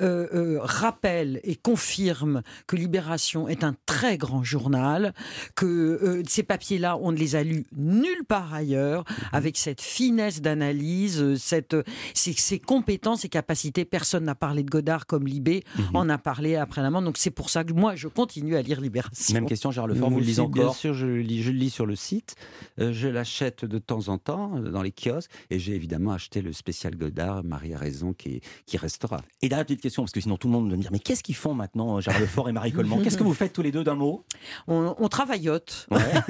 rappelle et confirme que Libération est un très grand journal, que ces papiers-là, on ne les a lus nulle part ailleurs, avec cette finesse d'analyse, ces compétences, ces capacités. Personne n'a parlé de Godard comme Libé en a parlé après la mort. Donc c'est pour ça que moi, je continue à lire Libération. Même question, Gérard Lefort, vous le lisez encore ? Bien sûr, je le lis sur le site. Je l'achète de temps en temps dans les kiosques. Et j'ai évidemment acheté le spécial Godard, Marie a raison, qui restera. Et dernière petite question, parce que sinon tout le monde va me dire, mais qu'est-ce qu'ils font maintenant, Gérard Lefort et Marie Coleman ? Qu'est-ce que vous faites tous les deux d'un mot ? On travaillote.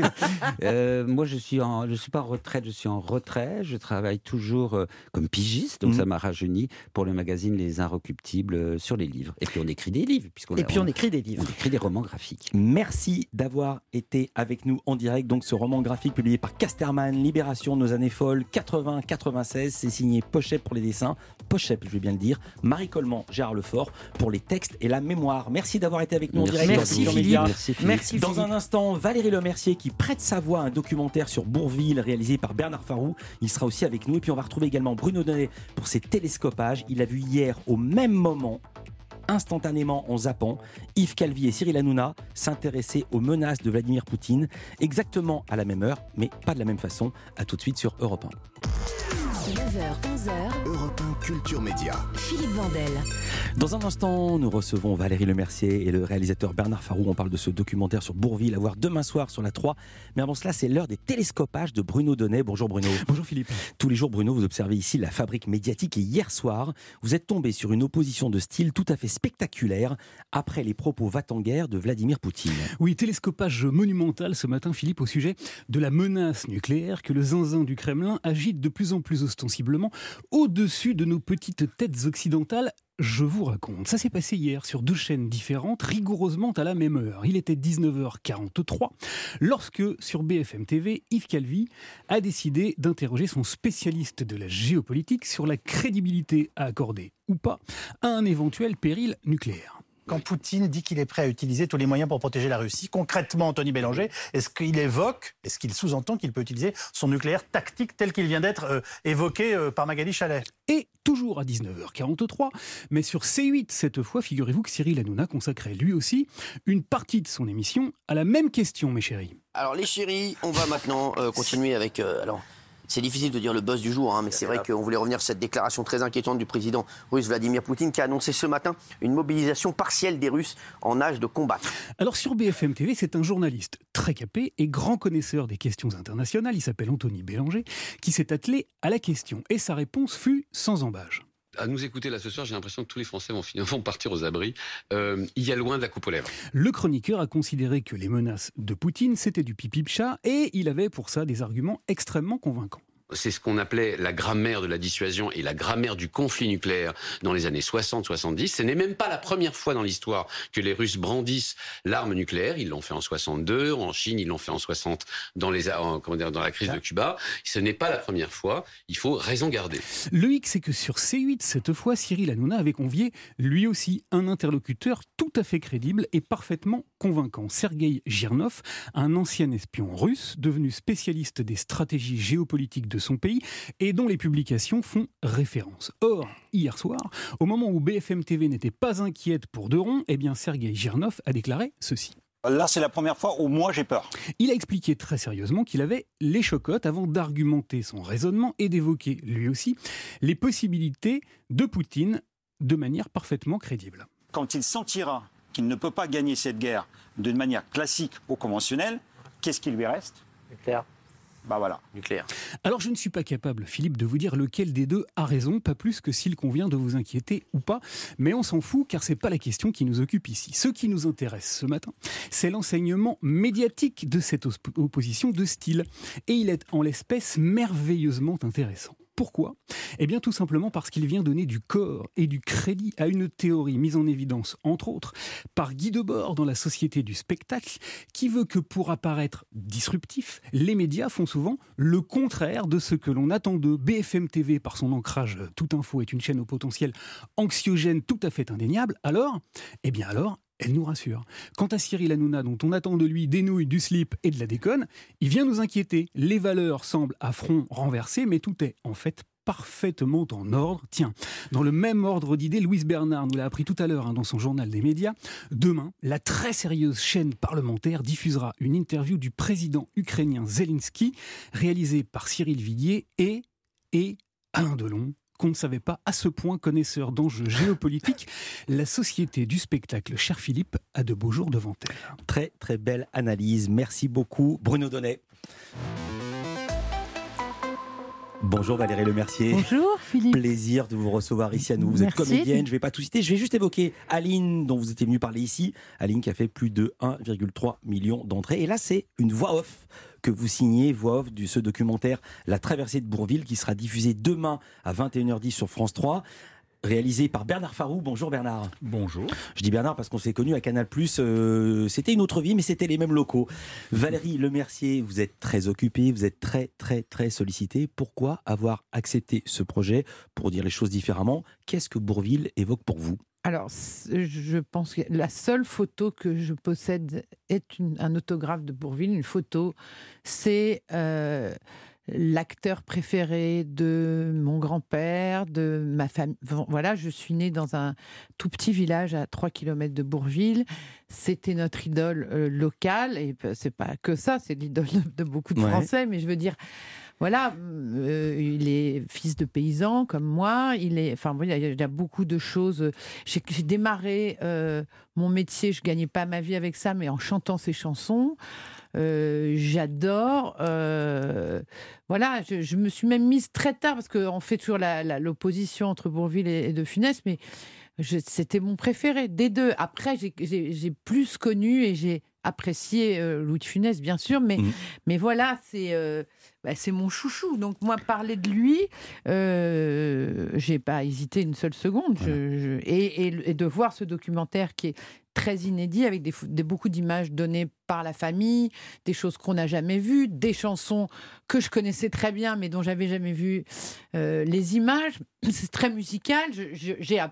Ouais. Moi, je suis pas en retraite, je suis en retrait. Je travaille toujours comme pigiste, donc ça m'a rajeuni pour le magazine Les Inrecuptibles sur les livres. Et puis on écrit des livres. On écrit des livres. On écrit des romans graphiques. Merci d'avoir été avec nous en direct. Donc ce roman graphique publié par Casterman, Libération, nos années folles, 80-96. C'est signé Pochep pour les dessins. Pochep, je vais bien le dire. Marie Coleman, Gérard Lefort pour les textes et la mémoire. Merci d'avoir été avec nous en direct. Merci Philippe. Dans un instant, Valérie Lemercier qui prête sa voix à un documentaire sur Bourvil réalisé par Bernard Farou. Il sera aussi avec nous. Et puis on va retrouver également Bruno Donnet pour ses télescopages. Il a vu hier au même moment, instantanément en zappant, Yves Calvi et Cyril Hanouna s'intéresser aux menaces de Vladimir Poutine, exactement à la même heure, mais pas de la même façon. À tout de suite sur Europe 1. 9h, 11h. Europe 1 Culture Média. Philippe Vandel. Dans un instant, nous recevons Valérie Lemercier et le réalisateur Bernard Farou. On parle de ce documentaire sur Bourvil à voir demain soir sur la 3. Mais avant cela, c'est l'heure des télescopages de Bruno Donnet. Bonjour Bruno. Bonjour Philippe. Tous les jours, Bruno, vous observez ici la fabrique médiatique et hier soir, vous êtes tombé sur une opposition de style tout à fait spectaculaire après les propos va-t-en-guerre de Vladimir Poutine. Oui, télescopage monumental ce matin, Philippe, au sujet de la menace nucléaire que le zinzin du Kremlin agite de plus en plus ostensiblement au-dessus de nos petites têtes occidentales. Je vous raconte, ça s'est passé hier sur deux chaînes différentes, rigoureusement à la même heure. Il était 19h43 lorsque, sur BFM TV, Yves Calvi a décidé d'interroger son spécialiste de la géopolitique sur la crédibilité à accorder, ou pas, à un éventuel péril nucléaire. Quand Poutine dit qu'il est prêt à utiliser tous les moyens pour protéger la Russie, concrètement, Anthony Bélanger, est-ce qu'il sous-entend qu'il peut utiliser son nucléaire tactique tel qu'il vient d'être évoqué par Magali Chalet? Et toujours à 19h43, mais sur C8 cette fois, figurez-vous que Cyril Hanouna consacrait lui aussi une partie de son émission à la même question, mes chéris. Alors les chéris, on va maintenant continuer avec... C'est difficile de dire le buzz du jour, mais c'est vrai qu'on voulait revenir sur cette déclaration très inquiétante du président russe Vladimir Poutine qui a annoncé ce matin une mobilisation partielle des Russes en âge de combattre. Alors sur BFM TV, c'est un journaliste très capé et grand connaisseur des questions internationales, il s'appelle Anthony Bélanger, qui s'est attelé à la question. Et sa réponse fut sans embâche. À nous écouter là ce soir, j'ai l'impression que tous les Français vont partir aux abris. Il y a loin de la coupe aux lèvres. Le chroniqueur a considéré que les menaces de Poutine, c'était du pipi de chat, et il avait pour ça des arguments extrêmement convaincants. C'est ce qu'on appelait la grammaire de la dissuasion et la grammaire du conflit nucléaire dans les années 60-70. Ce n'est même pas la première fois dans l'histoire que les Russes brandissent l'arme nucléaire. Ils l'ont fait en 62, en Chine, ils l'ont fait en 60 dans la crise de Cuba. Ce n'est pas la première fois. Il faut raison garder. Le hic, c'est que sur C8, cette fois, Cyril Hanouna avait convié lui aussi un interlocuteur tout à fait crédible et parfaitement convaincant. Sergueï Girnov, un ancien espion russe devenu spécialiste des stratégies géopolitiques de son pays et dont les publications font référence. Or, hier soir, au moment où BFM TV n'était pas inquiète pour de rond, Sergueï Girnov a déclaré ceci. Là, c'est la première fois où moi j'ai peur. Il a expliqué très sérieusement qu'il avait les chocottes avant d'argumenter son raisonnement et d'évoquer, lui aussi, les possibilités de Poutine de manière parfaitement crédible. Quand il sentira qu'il ne peut pas gagner cette guerre d'une manière classique ou conventionnelle, qu'est-ce qui lui reste ? Nucléaire. Voilà, nucléaire. Alors je ne suis pas capable, Philippe, de vous dire lequel des deux a raison, pas plus que s'il convient de vous inquiéter ou pas, mais on s'en fout car c'est pas la question qui nous occupe ici. Ce qui nous intéresse ce matin, c'est l'enseignement médiatique de cette opposition de style, et il est en l'espèce merveilleusement intéressant. Pourquoi ? Tout simplement parce qu'il vient donner du corps et du crédit à une théorie mise en évidence, entre autres, par Guy Debord dans La Société du spectacle, qui veut que pour apparaître disruptif, les médias font souvent le contraire de ce que l'on attend d'eux. BFM TV, par son ancrage Tout Info, est une chaîne au potentiel anxiogène tout à fait indéniable. Alors, elle nous rassure. Quant à Cyril Hanouna, dont on attend de lui des nouilles, du slip et de la déconne, il vient nous inquiéter. Les valeurs semblent à front renversé, mais tout est en fait parfaitement en ordre. Tiens, dans le même ordre d'idées, Louise Bernard nous l'a appris tout à l'heure dans son journal des médias. Demain, la très sérieuse chaîne parlementaire diffusera une interview du président ukrainien Zelensky, réalisée par Cyril Viguier et Alain Delon, qu'on ne savait pas à ce point connaisseur d'enjeux géopolitiques. La Société du spectacle, cher Philippe, a de beaux jours devant elle. Très très belle analyse. Merci beaucoup Bruno Donnet. Bonjour Valérie Lemercier. Bonjour Philippe. Plaisir de vous recevoir ici à nous. Vous êtes comédienne, je ne vais pas tout citer. Je vais juste évoquer Aline, dont vous étiez venue parler ici. Aline qui a fait plus de 1,3 million d'entrées. Et là, c'est une voix off que vous signez, voix off de ce documentaire La Traversée de Bourvil, qui sera diffusé demain à 21h10 sur France 3. Réalisé par Bernard Farou. Bonjour Bernard. Bonjour. Je dis Bernard parce qu'on s'est connus à Canal+, c'était une autre vie, mais c'était les mêmes locaux. Valérie Lemercier, vous êtes très occupée, vous êtes très très très sollicitée. Pourquoi avoir accepté ce projet? Pour dire les choses différemment, qu'est-ce que Bourvil évoque pour vous? Alors, je pense que la seule photo que je possède est un autographe de Bourvil. Une photo, c'est l'acteur préféré de mon grand-père, de ma famille. Voilà, je suis née dans un tout petit village à 3 km de Bourvil. C'était notre idole locale, et c'est pas que ça, c'est l'idole de beaucoup de Français, mais je veux dire, voilà, il est fils de paysan comme moi. Il y a beaucoup de choses. J'ai démarré mon métier, je gagnais pas ma vie avec ça, mais en chantant ses chansons. J'adore. Voilà, je me suis même mise très tard parce qu'on fait toujours l'opposition entre Bourvil et De Funès, mais c'était mon préféré des deux. Après, j'ai plus connu et j'ai apprécié Louis de Funès, bien sûr, mais voilà, c'est mon chouchou. Donc moi, parler de lui, j'ai pas hésité une seule seconde. Et de voir ce documentaire qui est très inédit, avec beaucoup d'images données par la famille, des choses qu'on n'a jamais vues, des chansons que je connaissais très bien, mais dont j'avais jamais vu les images. C'est très musical. J'ai appris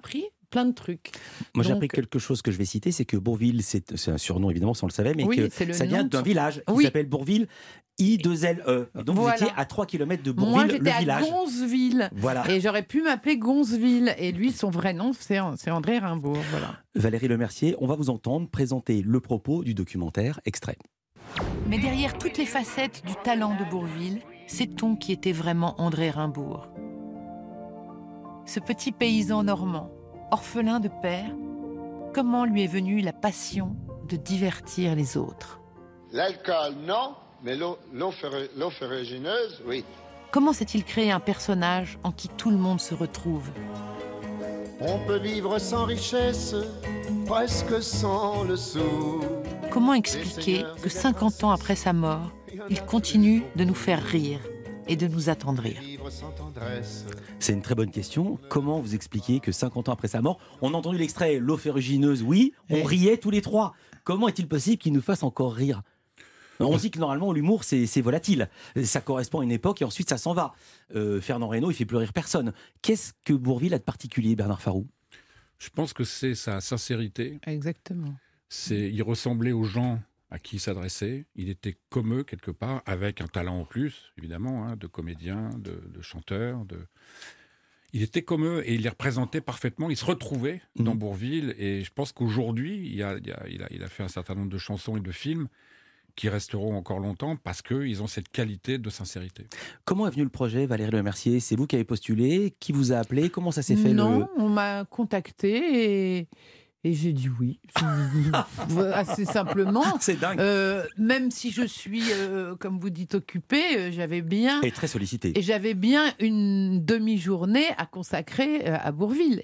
plein de trucs. Moi, j'ai Donc, appris quelque chose que je vais citer, c'est que Bourville, c'est un surnom évidemment, si on le savait, mais Oui, que c'est le ça nom vient de d'un son- village qui Oui. s'appelle Bourville, I2LE. Et donc vous Voilà. étiez à 3 km de Bourville, Moi, le j'étais à village. Gonzeville. Voilà. Et j'aurais pu m'appeler Gonzeville. Et lui, son vrai nom, c'est André Rimbaud. Voilà. Valérie Lemercier, on va vous entendre présenter le propos du documentaire extrait. Mais derrière toutes les facettes du talent de Bourvil, sait-on qui était vraiment André Rimbourg? Ce petit paysan normand, orphelin de père, comment lui est venue la passion de divertir les autres? L'alcool, non, mais l'eau ferrugineuse, oui. Comment s'est-il créé un personnage en qui tout le monde se retrouve? On peut vivre sans richesse, presque sans le sou. Comment expliquer que 50 ans après sa mort, il continue de nous faire rire et de nous attendrir? C'est une très bonne question. Comment vous expliquez que 50 ans après sa mort, on a entendu l'extrait L'eau ferrugineuse, oui, on riait tous les trois. Comment est-il possible qu'il nous fasse encore rire? On dit que normalement l'humour c'est volatile, ça correspond à une époque et ensuite ça s'en va. Fernand Reynaud il fait plus rire personne. Qu'est-ce que Bourvil a de particulier, Bernard Farroux? Je pense que c'est sa sincérité. Exactement. Il ressemblait aux gens à qui il s'adressait. Il était comme eux quelque part, avec un talent en plus, évidemment, hein, de comédien, de chanteur. Il était comme eux et il les représentait parfaitement. Il se retrouvait dans Bourvil et je pense qu'aujourd'hui, il a fait un certain nombre de chansons et de films qui resteront encore longtemps parce qu'ils ont cette qualité de sincérité. Comment est venu le projet, Valérie Lemercier? C'est vous qui avez postulé? Qui vous a appelé? Comment ça s'est fait? Non, on m'a contacté et j'ai dit oui. Assez simplement. C'est dingue. Même si je suis, comme vous dites, occupée, j'avais bien... Et très sollicité. Et j'avais bien une demi-journée à consacrer à Bourvil.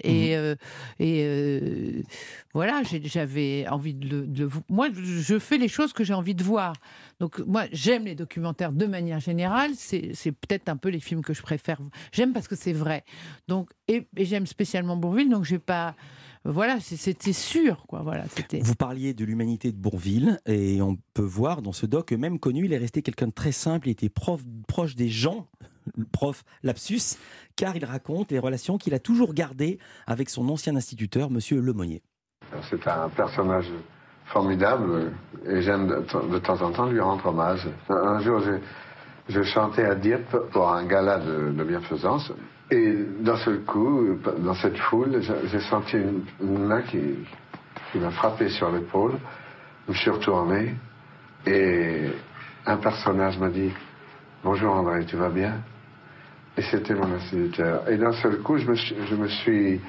Voilà, j'avais envie de moi, je fais les choses que j'ai envie de voir. Donc moi, j'aime les documentaires de manière générale. C'est peut-être un peu les films que je préfère. J'aime parce que c'est vrai. Donc, et j'aime spécialement Bourvil, donc j'ai pas... Voilà, c'était sûr, quoi. Voilà, vous parliez de l'humanité de Bourvil et on peut voir dans ce doc que même connu, il est resté quelqu'un de très simple, il était proche des gens, prof lapsus, car il raconte les relations qu'il a toujours gardées avec son ancien instituteur, monsieur Lemonnier. C'est un personnage formidable et j'aime de temps en temps lui rendre hommage. Un jour, je chantais à Dieppe pour un gala de bienfaisance. Et d'un seul coup, dans cette foule, j'ai senti une main qui m'a frappé sur l'épaule. Je me suis retourné et un personnage m'a dit « Bonjour André, tu vas bien ?» Et c'était mon instituteur. Et d'un seul coup, je suis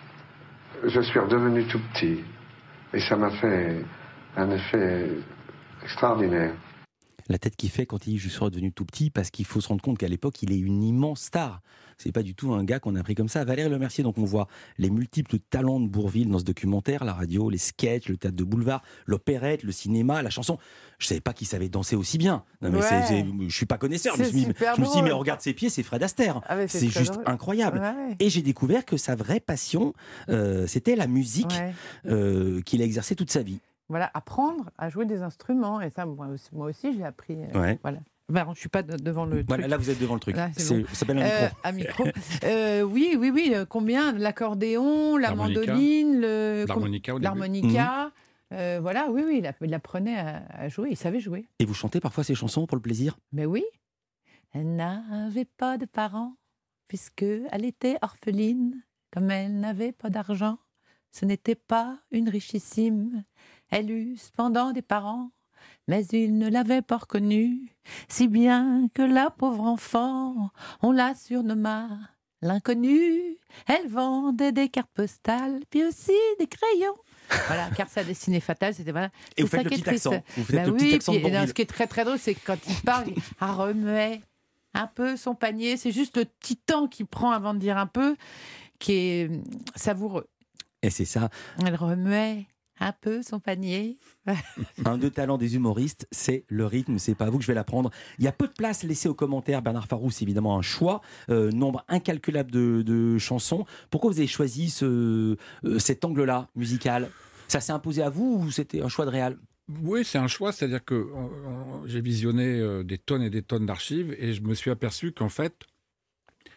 redevenu tout petit. Et ça m'a fait un effet extraordinaire. La tête qu'il fait quand il dit « je suis redevenu tout petit » parce qu'il faut se rendre compte qu'à l'époque, il est une immense star. C'est pas du tout un gars qu'on a pris comme ça. Valérie Lemercier, donc on voit les multiples talents de Bourvil dans ce documentaire, la radio, les sketchs, le théâtre de boulevard, l'opérette, le cinéma, la chanson. Je savais pas qu'il savait danser aussi bien. Non, mais je suis pas connaisseur. Je me suis dit, mais regarde ses pieds, c'est Fred Astaire. Ah ouais, c'est juste drôle. incroyable. Ouais. Et j'ai découvert que sa vraie passion, c'était la musique qu'il a exercée toute sa vie. Voilà, apprendre à jouer des instruments. Et ça, moi aussi j'ai appris. Voilà. Ben, je ne suis pas devant le truc. Voilà, là, vous êtes devant le truc. Là, ça s'appelle un Un micro. micro. Oui. Combien? L'accordéon, la mandoline, l'harmonica. Voilà, oui. Il apprenait à jouer. Il savait jouer. Et vous chantez parfois ces chansons pour le plaisir? Mais oui. Elle n'avait pas de parents, puisqu'elle était orpheline. Comme elle n'avait pas d'argent, ce n'était pas une richissime. Elle eut cependant des parents, mais ils ne l'avaient pas reconnue, si bien que la pauvre enfant, on la surnomma l'inconnue. Elle vendait des cartes postales, puis aussi des crayons. Voilà, car sa destinée fatale, c'était voilà. Et vous faites le petit accent. Vous faites le petit accent de Bourvil. Ce qui est très très drôle, c'est que quand il parle, il remuait un peu son panier. C'est juste le petit temps qu'il prend avant de dire un peu, qui est savoureux. Et c'est ça. Elle remuait un peu son panier. Un des talents des humoristes, c'est le rythme, c'est pas à vous que je vais l'apprendre. Il y a peu de place laissée aux commentaires. Bernard Farroux, c'est évidemment un choix. Nombre incalculable de chansons. Pourquoi vous avez choisi cet angle-là, musical? Ça s'est imposé à vous ou c'était un choix de réal? Oui, c'est un choix, c'est-à-dire que j'ai visionné des tonnes et des tonnes d'archives et je me suis aperçu qu'en fait,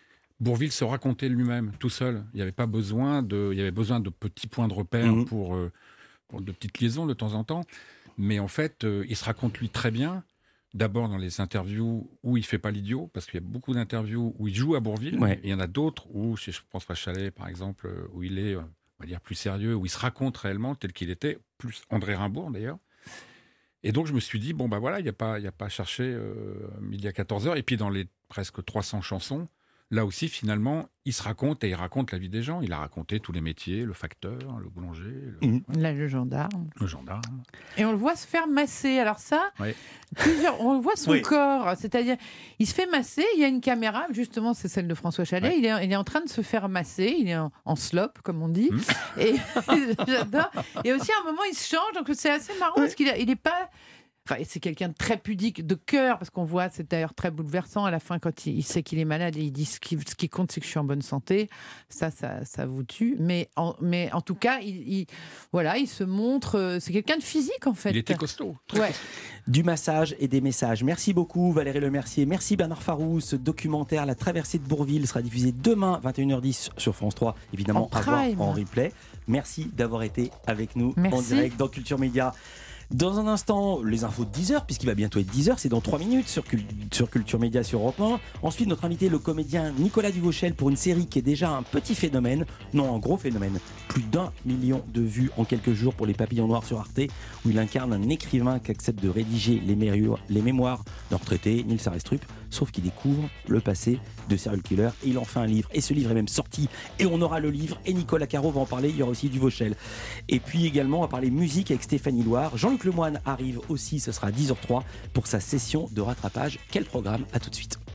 Bourvil se racontait lui-même, tout seul. Il y avait besoin de petits points de repère pour de petites liaisons de temps en temps. Mais en fait, il se raconte lui très bien. D'abord dans les interviews où il fait pas l'idiot, parce qu'il y a beaucoup d'interviews où il joue à Bourvil. Ouais. Et il y en a d'autres où, je pense à Chalet par exemple, où il est, on va dire, plus sérieux, où il se raconte réellement tel qu'il était, plus André Rimbaud d'ailleurs. Et donc je me suis dit, bon bah voilà, il n'y a pas à chercher midi à 14h. Et puis dans les presque 300 chansons, là aussi, finalement, il se raconte et il raconte la vie des gens. Il a raconté tous les métiers, le facteur, le boulanger, le gendarme. Le gendarme. Et on le voit se faire masser. Alors ça, on voit son corps. C'est-à-dire, il se fait masser, il y a une caméra, justement, c'est celle de François Chalet. Il est en train de se faire masser, il est en slop, comme on dit. Et j'adore. Et aussi, à un moment, il se change. Donc c'est assez marrant parce qu'il est pas... Enfin, c'est quelqu'un de très pudique, de cœur, parce qu'on voit, c'est d'ailleurs très bouleversant à la fin quand il sait qu'il est malade et il dit ce qui compte, c'est que je suis en bonne santé. Ça vous tue. Mais en tout cas, il se montre. C'est quelqu'un de physique en fait. Il était costaud. Du massage et des messages. Merci beaucoup Valérie Lemercier. Merci Bernard Farou. Ce documentaire, La traversée de Bourvil, sera diffusé demain 21h10 sur France 3. Évidemment, à voir en replay. Merci d'avoir été avec nous en direct dans Culture Média. Dans un instant, les infos de 10h, puisqu'il va bientôt être 10h, c'est dans 3 minutes sur Culture Média sur Europe 1. Ensuite, notre invité, le comédien Nicolas Duvauchel, pour une série qui est déjà un petit phénomène, non, un gros phénomène. Plus d'1 million de vues en quelques jours pour Les Papillons Noirs sur Arte, où il incarne un écrivain qui accepte de rédiger les mémoires d'un retraité, Nils Arestrup, sauf qu'il découvre le passé de serial killer et il en fait un livre. Et ce livre est même sorti et on aura le livre et Nicolas Caro va en parler. Il y aura aussi Duvauchel. Et puis également, on va parler musique avec Stéphanie Loire. Jean-Luc Lemoyne arrive aussi, ce sera à 10h03 pour sa session de rattrapage. Quel programme? À tout de suite.